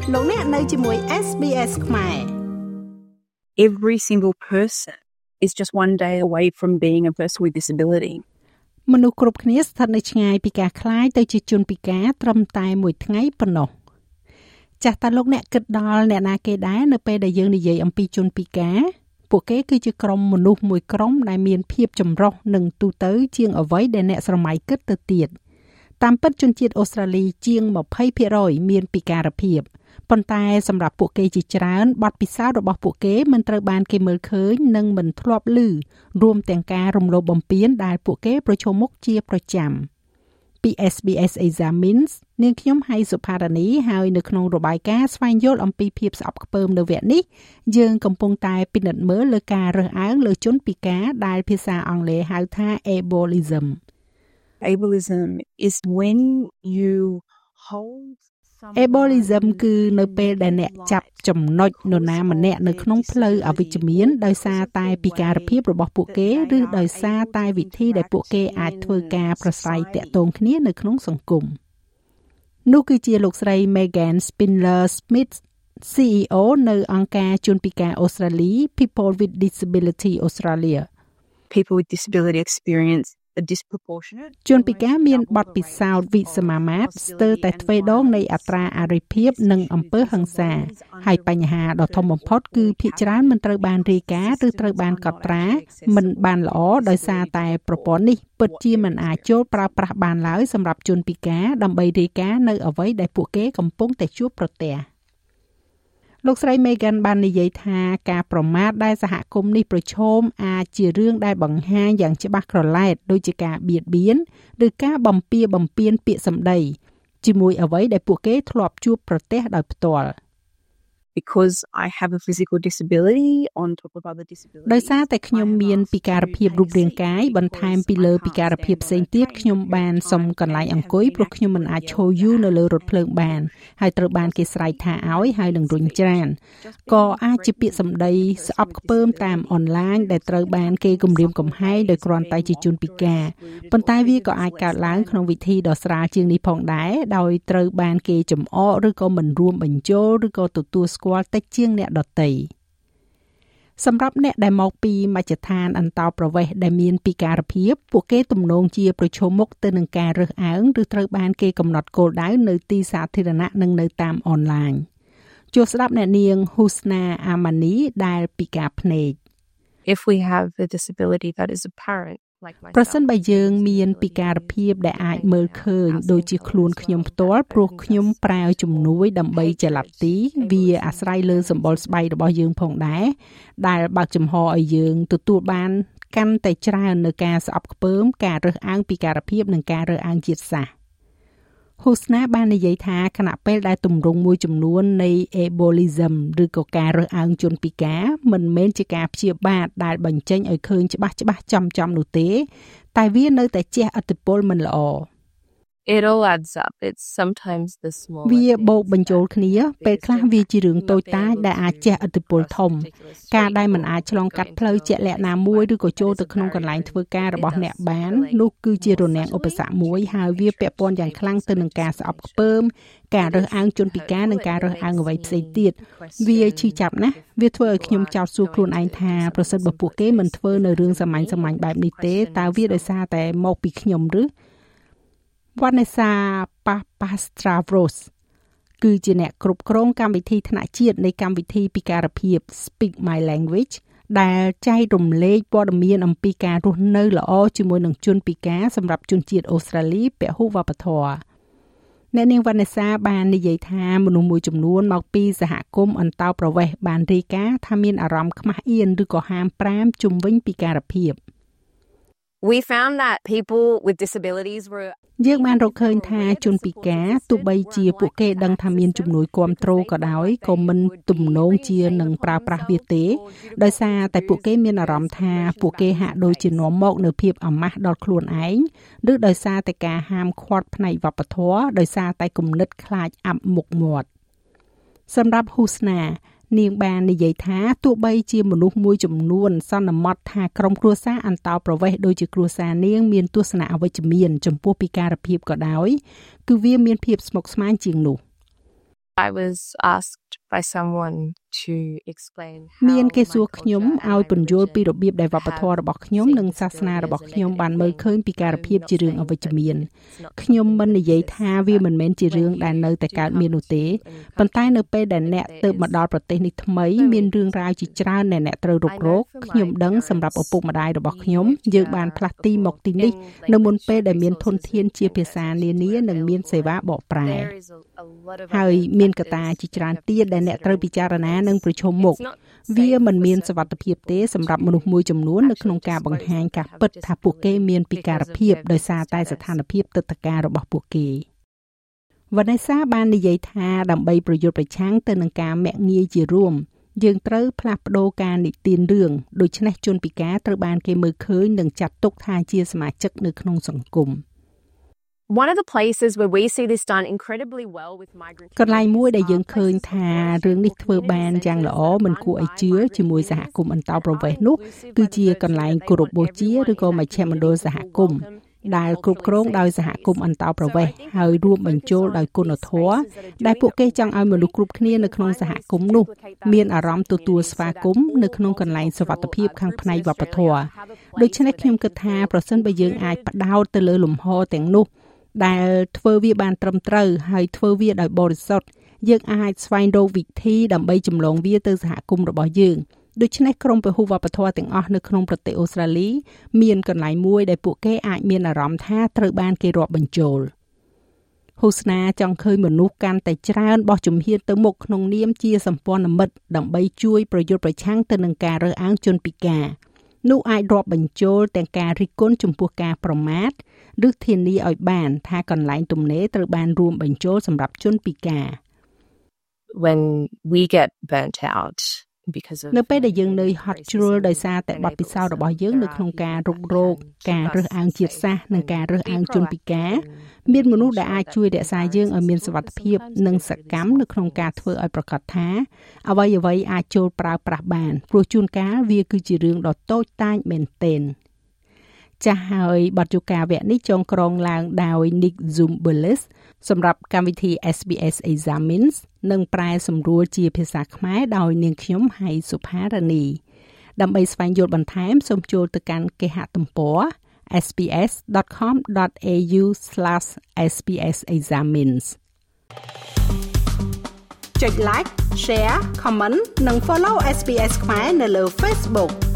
លោកអ្នកនៅជាមួយ SBS ខ្មែរ Every single person is just one day away from being a person with disability. មនុស្សគ្រប់គ្នាស្ថិតនៅឆ្ងាយពីការក្លាយទៅជាជនពិការត្រឹមតែមួយថ្ងៃប៉ុណ្ណោះចាស់តើលោកអ្នកគិតដល់អ្នកណាគេដែរនៅពេលដែលយើងនិយាយអំពីជនពិការពួកគេគឺជាក្រុមមនុស្សមួយក្រុមដែលមានភាពចម្រុះនិងទូទៅជាងអ្វីដែលអ្នកស្រមៃគិតទៅទៀតតាមពិតជនជាតិអូស្ត្រាលីជាង 20% មានពិការភាពប៉ុន្តែសម្រាប់ពួកគេជាច្រើនបទពិសោធន៍របស់ពួកគេមិនត្រូវបានគេមើលឃើញនិងមិនធ្លាប់ឮរួមទាំងការរំលោភបំពានដែលពួកគេប្រឈមមុខជាប្រចាំពី SBS Examines នាងខ្ញុំហៃសុផារ៉ានីហើយនៅក្នុងរបាយការណ៍ស្វែងយល់អំពីភាពស្អប់ខ្ពើមនៅវគ្គនេះយើងកំពុងតែពិនិត្យមើលលើការរើសអើងលើជនពិការដែលភាសាអង់គ្លេសហៅថា ableism. Ableism is when you hold Ableism គឺនៅពេលដែលអ្នកចាប់ចំណុចនរណាម្នាក់នៅក្នុងផ្លូវអវិជ្ជមានដោយសារតែពិការភាពរបស់ពួកគេឬដោយសារតែវិធីដែលពួកគេអាចធ្វើការប្រស្រ័យទាក់ទងគ្នានៅក្នុងសង្គមនោះគឺជាលោកស្រី Megan Spindler Smith CEO នៅអង្គការជនពិការអូស្ត្រាលី People with Disability Australia. People with disability experience a disproportionate ជនពិការមានបទពិសោធន៍វិសមមាត្រស្ទើរតែទ្វេដងនៃអត្រាអារីភាពនិងអំពើហិង្សាហើយបញ្ហាដ៏ធំបំផុតគឺភាគច្រើនមិនត្រូវបានរាយការណ៍ឬត្រូវបានកត់ត្រាមិនបានល្អដោយសារតែប្រព័ន្ធនេះពិតជាមិនអាចចូលប្រើប្រាស់បានឡើយសម្រាប់ជនពិការដើម្បីរាយការណ៍នៅអ្វីដែលពួកគេកំពុងតែជួបប្រទះលោកស្រី Megan បាននិយាយថាការប្រមាថដែលសហគមន៍នេះប្រឈមអាចជារឿងដែលបង្ហាញយ៉ាងច្បាស់ក្រឡែតដូចជាការបៀតបៀនឬការបំពានពាក្យសម្ដីជាមួយអ្វីដែលពួកគេធ្លាប់ជួបប្រទះដោយផ្ទាល់ Because I have a physical disability on top of other disabilities. ដោយសារតែខ្ញុំមានពិការភាពរូបរាងកាយបន្ថែមពីលើពិការភាពផ្សេងទៀតខ្ញុំបានសុំកន្លែងអង្គុយព្រោះខ្ញុំមិនអាចឈរយូរនៅលើរថភ្លើងបានហើយត្រូវបានគេស្រែកថាឲ្យហើយនឹងរុញច្រានក៏អាចជាពាក្យសម្ដីស្អប់ខ្ពើមតាមអនឡាញដែលត្រូវបានគេគំរាមកំហែងដោយគ្រាន់តែជាជនពិការប៉ុន្តែវាក៏អាចកើតឡើងក្នុងវិធីដ៏ស្រាលជាងនេះផងដែរដោយត្រូវបានគេចំអកឬក៏មិនរួមបញ្ចូលឬក៏ទទួលស្គាល់តិចជាងអ្នកដទៃសម្រាប់អ្នកដែលមកពីមជ្ឈដ្ឋានអន្តោប្រវេសន៍ដែលមានពិការភាពពួកគេទំនងជាប្រឈមមុខទៅនឹងការរើសអើងឬត្រូវបានគេកំណត់គោលដៅនៅទីសាធារណៈនិងនៅតាមអនឡាញចូលស្ដាប់អ្នកនាង Husna Amani ដែលពិការភ្នែក If we have a disability that is apparent ប្រសិនបើយើងមានពិការភាពដែលអាចមើលឃើញដូចជាខ្លួនខ្ញុំផ្ទាល់ព្រោះខ្ញុំប្រើជំនួយដើម្បីចល័តទីវាអាស្រ័យលើសម្បុរស្បែករបស់យើងផងដែរដែលបើកចំហឲ្យយើងទទួលបានកាន់តែច្រើននៅការស្អប់ខ្ពើមការរើសអើងពិការភាពនិងការរើសអើងជាតិសាសន៍Husna បាននិយាយថាខណៈពេលដែលទម្រង់មួយចំនួននៃ ableism ឬក៏ការរើសអើងជនពិការមិនមែនជាការព្យាបាទដែលបញ្ចេញឲ្យឃើញច្បាស់ចំនោះទេតែវានៅតែជះឥទ្ធិពលមិនល្អ It all adds up. It's sometimes the small វាបូកបញ្ចូលគ្នាពេលខ្លះវាជារឿងតូចតាចដែលអាចជះឥទ្ធិពលធំការដែលមិនអាចឆ្លងកាត់ផ្លូវជាក់លាក់ណាមួយឬក៏ចូលទៅក្នុងកន្លែងធ្វើការរបស់អ្នកបាននោះគឺជារនាំងឧបសគ្គមួយហើយវាពាក់ព័ន្ធយ៉ាងខ្លាំងទៅនឹងការស្អប់ខ្ពើមការរើសអើងជនពិការនិងការរើសអើងអ្វីផ្សេងទៀតវាឈឺចាប់ណាស់វាធ្វើឲ្យខ្ញុំចោទសួរខ្លួនឯងថាប្រសិនបើពួកគេមិនធ្វើនៅរឿងសាមញ្ញបែបនេះទេតើវាដោយសារតែមកពីខ្ញុំឬVanessa Papastravros គឺជាអ្នកគ្រប់គ្រងកម្មវិធីថ្នាក់ជាតិនៃកម្មវិធីពិការភាព Speak My Language ដែលចែករំលែកព័ត៌មានអំពីការរស់នៅល្អជាមួយនឹងជនពិការសម្រាប់ជនជាតិអូស្ត្រាលីពហុវប្បធម៌អ្នកនាង Vanessa បាននិយាយថាមនុស្សមួយចំនួនមកពីសហគមន៍អន្តោប្រវេសន៍បានរាយការណ៍ថាមានអារម្មណ៍ខ្មាស់អៀនឬក៏ហាមប្រាមជុំវិញពិការភាព We found that people with disabilities were យើងបានរកឃើញថាជនពិការទោះបីជាពួកគេដឹងថាមានជំនួយគាំទ្រក៏ដោយក៏មិនទំនងជានឹងប្រើប្រាស់វាទេដោយសារតែពួកគេមានអារម្មណ៍ថាពួកគេហាក់ដូចជានាំមកនូវភាពអាម៉ាស់ដល់ខ្លួនឯងឬដោយសារតែការហាមឃាត់ផ្នែកវប្បធម៌ដោយសារតែគំនិតខ្លាចអាប់មុខមាត់សម្រាប់ Husnaនាងបាននិយាយថាទោះបីជាមនុស្សមួយចំនួនសន្មតថាក្រុមគ្រួសារអន្តោប្រវេសន៍ដូចជាគ្រួសារនាងមានទស្សនៈអវិជ្ជមានចំពោះពិការភាពក៏ដោយគឺវាមានភាពស្មុគស្មាញជាងនោះ I was asked by someone to explain មានគេសួរខ្ញុំឲ្យពន្យល់ពីរបៀបដែលវប្បធម៌របស់ខ្ញុំនិងសាសនារបស់ខ្ញុំបានមើលឃើញពីការភាពជារឿងអវិជ្ជមានខ្ញុំមិននិយាយថាវាមិនមែនជារឿងដែលនៅតែកើតមាននោះទេប៉ុន្តែនៅពេលដែលអ្នកទៅមកដល់ប្រទេសនេះថ្មីមានរឿងរ៉ាវជាច្រើនដែលអ្នកត្រូវរុករកខ្ញុំដឹងសម្រាប់ឪពុកម្ដាយរបស់ខ្ញុំយើងបានផ្លាស់ទីមកទីនេះនៅមុនពេលដែលមានធនធានជាភាសានានានិងមានសេវាបកប្រែហើយមានកត្តាជាច្រើនទៀតដែលអ្នកត្រូវពិចារណានិងប្រឈមមុខវាមិនមានសុវត្ថិភាពទេសម្រាប់មនុស្សមួយចំនួននៅក្នុងការបង្ហាញការពិតថាពួកគេមានពិការភាពដោយសារតែស្ថានភាពទឹកតការរបស់ពួកគេវណ្ណសាបាននិយាយថាដើម្បីប្រយុទ្ធប្រឆាំងទៅនឹងការមាក់ងាយជារួមយើងត្រូវផ្លាស់ប្ដូរការនិទានរឿងដូច្នេះជនពិការត្រូវបានគេមើលឃើញនិងចាត់ទុកថាជាសមាជិកនៅក្នុងសង្គម One of the places where we see this done incredibly well with migrant កន្លែងមួយដែលយើងឃើញថារឿងនេះធ្វើបានយ៉ាងល្អមិនគួរឲ្យជឿជាមួយសហគមន៍អន្តោប្រវេសន៍នោះគឺជាកន្លែងគោរពបូជាឬក៏មជ្ឈមណ្ឌលសហគមន៍ដែលគ្រប់គ្រងដោយសហគមន៍អន្តោប្រវេសន៍ហើយរួមបញ្ចូលដោយគុណធម៌ដែលពួកគេចង់ឲ្យមនុស្សគ្រប់គ្នានៅក្នុងសហគមន៍នោះមានអារម្មណ៍ទទួលស្វាគមន៍នៅក្នុងកន្លែងសុវត្ថិភាពខាងផ្នែកវប្បធម៌ដូច្នេះខ្ញុំគិតថាប្រសិនបើយើងអាចផ្ដោតទៅលើលំហទាំងនោះដែលធ្វើវាបានត្រឹមត្រូវហើយធ្វើវាដោយបរិសុទ្ធយើងអាចស្វែងរកវិធីដើម្បីចម្លងវាទៅសហគមន៍របស់យើងដូច្នេះក្រុមពហុវប្បធម៌ទាំងអស់នៅក្នុងប្រទេសអូស្ត្រាលីមានកន្លែងមួយដែលពួកគេអាចមានអារម្មណ៍ថាត្រូវបានគេរាប់បញ្ចូលហ៊ូស្នាចង់ឃើញមនុស្សកាន់តែច្រើនបោះជំហានទៅមុខក្នុងនាមជាសម្ព័ន្ធមិត្តដើម្បីជួយប្រយុទ្ធប្រឆាំងទៅនឹងការរើសអើងជនពិការនោះអាចរាប់បញ្ចូលទាំងការរិះគន់ចំពោះការប្រមាថឬធានាឲ្យបានថាកន្លែងទំនេរត្រូវបានរួមបញ្ចូលសម្រាប់ជនពិការ when we get burnt out because of នៅពេលដែលយើងនឿយហត់ជ្រុលដោយសារតែបទពិសោធន៍របស់យើងនៅក្នុងការរុករកការរើសអើងជាតិសាសន៍និងការរើសអើងជនពិការមានមនុស្សដែលអាចជួយរក្សាយើងឲ្យមានសុវត្ថិភាពនិងសកម្មនៅក្នុងការធ្វើឲ្យប្រកាសថាអ្វីៗអាចចូលប្រើប្រាស់បានព្រោះជួនកាលវាគឺជារឿងដ៏តូចតាចមែនទែនចាស់ហើយបទយូកាវគ្គនេះចងក្រងឡើងដោយ Nick Zumbulis សម្រាប់កម្មវិធី SBS Examines និងប្រែសម្រួលជាភាសាខ្មែរដោយនាងខ្ញុំហៃសុផារ៉ានីដើម្បីស្វែងយល់បន្ថែមសូមចូលទៅកាន់គេហទំព័រ sbs.com.au/sbs examines ចុច like share comment និង follow SBS ខ្មែរនៅលើ Facebook